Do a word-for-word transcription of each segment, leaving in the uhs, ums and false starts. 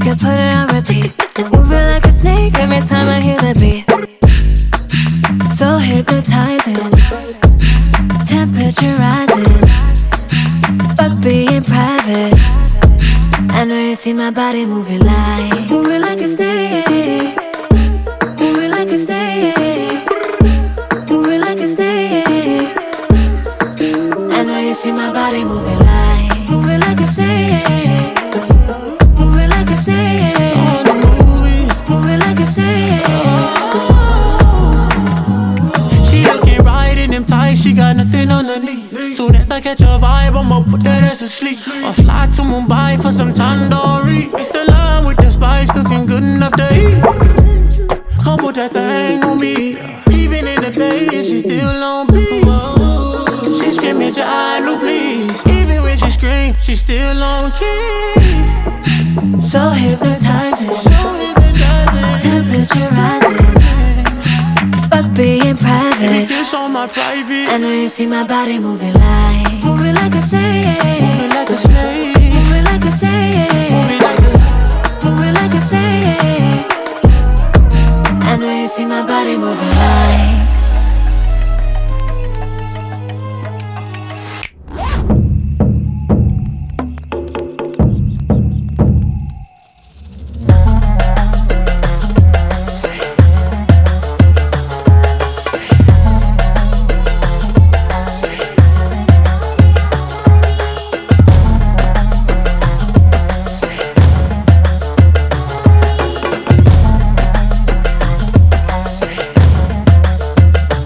could put it on repeat. Moving like a snake every time I hear the beat. So hypnotizing, temperature rising. Fuck being private. I know you see my body moving like, moving like a snake, moving like a snake, moving like a snake. I know you see my body moving like, moving like a snake, moving like a snake, moving like a snake. She looking right in them tights, she got nothing underneath. Soon as I catch a vibe, I'ma put that ass to sleep. Or fly to Mumbai for some tandoori. It's the line with the spice, looking good enough to eat. Come put that thing on me. Even in the day, she still on beat. She screaming, Jalu, please. Even when she scream, she still on key. So hypnotizing, So hypnotizing, temperature rising. Fuck being private. this on my private. I know you see my body moving like, moving like a snake, Moving like a snake, moving like a snake, moving like a, moving like a snake. I know you see my body moving like.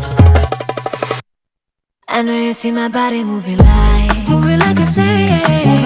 I know you see my body moving like, moving like a snake.